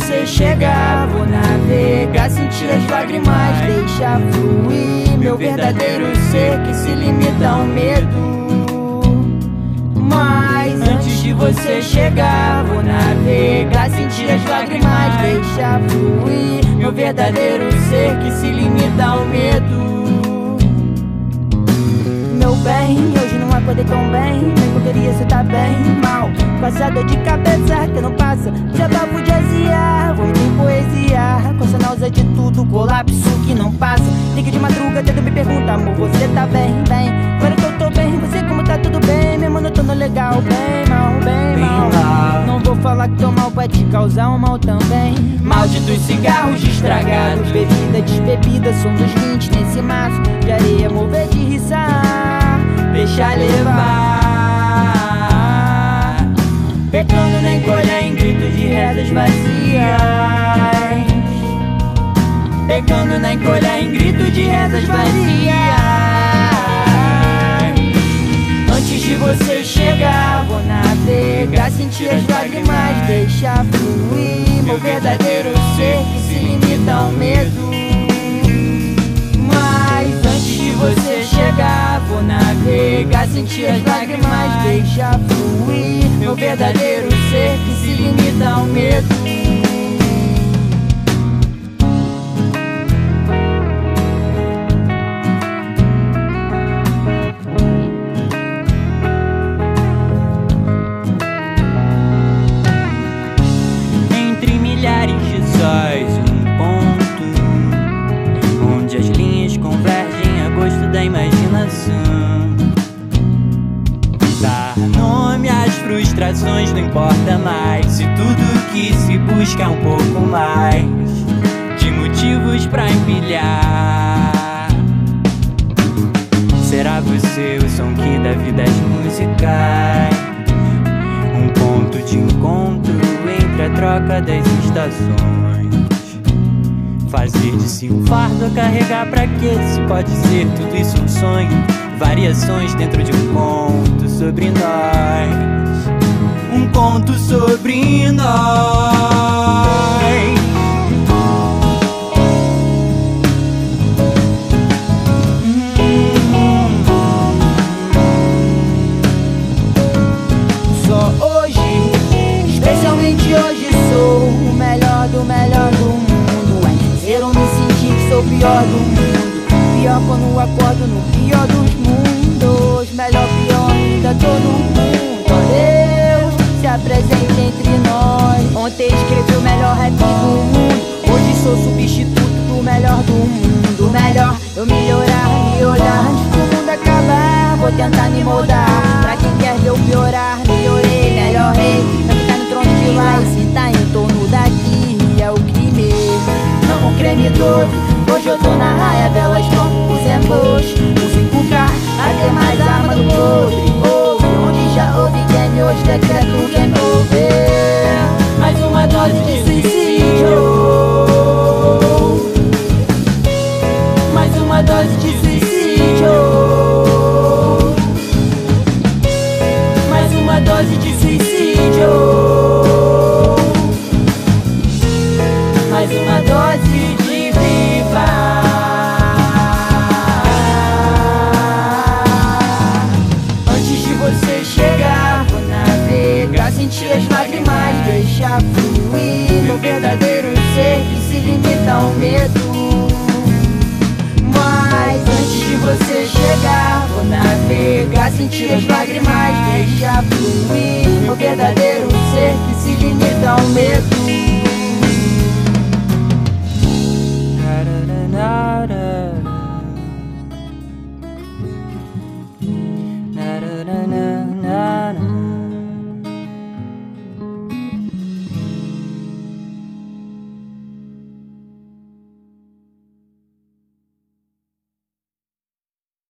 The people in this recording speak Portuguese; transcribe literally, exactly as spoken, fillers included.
você chegar, vou navegar, sentir as lágrimas, deixar fluir meu verdadeiro ser que se limita ao medo. Mas antes de você chegar, vou navegar, sentir as lágrimas, deixar fluir meu verdadeiro ser que se limita ao medo. Meu bem, hoje não acordei tão bem, nem poderia cê tá bem mal. Com essa dor de cabeça que não passa, desabafo de azia, vou em poesia, com essa náusea de tudo, colapso que não passa. Liga de madruga, tenta me pergunta, amor, você tá bem, bem? Agora que eu tô bem, você como tá tudo bem? Mesmo não tô no legal, bem mal, bem, bem mal. mal Não vou falar que tô mal, vai te causar um mal também. Malditos cigarros estragados, bebida desbebida, som dos vinte nesse maço de areia, mover de riçar, deixar levar, pecando nem colher em gritos de rezas vazias, pecando nem colher em gritos de rezas vazias. Antes de você chegar, vou navegar, sentir as lágrimas, deixar fluir meu verdadeiro ser que se limita ao medo. Mas antes de você chegar, vou navegar, sentir as lágrimas, deixar fluir meu verdadeiro ser que se limita ao medo. Um ponto onde as linhas convergem a gosto da imaginação. Dar nome às frustrações não importa mais, se tudo que se busca é um pouco mais de motivos pra empilhar. Será você o som que dá vida às musicais, um ponto de encontro entre a troca das estações. Fazer de si um fardo a carregar pra quê? Se pode ser tudo isso um sonho, variações dentro de um conto sobre nós, um conto sobre nós. Só hoje, especialmente hoje, sou o melhor do melhor do mundo. Eu me senti que sou o pior do mundo, pior quando acordo no pior dos mundos. Melhor, pior ainda, todo mundo. Ó Deus, se apresente entre nós. Ontem escrevi o melhor rap do mundo, hoje sou substituto do melhor do mundo. Melhor eu melhorar, me olhar antes do mundo acabar. Vou tentar me moldar, pra quem quer ver eu piorar. Melhorei, melhor rei, pra ficar no trono de lá e sentar em torno daqui. É o crime, não um creme doce. Hoje eu tô na raia, belas com os embos. O cinco K, até mais arma do podre. Ouve, onde já houve game, hoje decreto game over. Mais uma dose de suicídio, mais uma dose de suicídio, mais uma dose de suicídio, mais uma dose de viva. Antes de você chegar, vou navegar, sentir as lágrimas, deixar fluir meu verdadeiro ser que se limita ao medo. Mas antes de você chegar, vou navegar, sentir as lágrimas, deixar fluir meu verdadeiro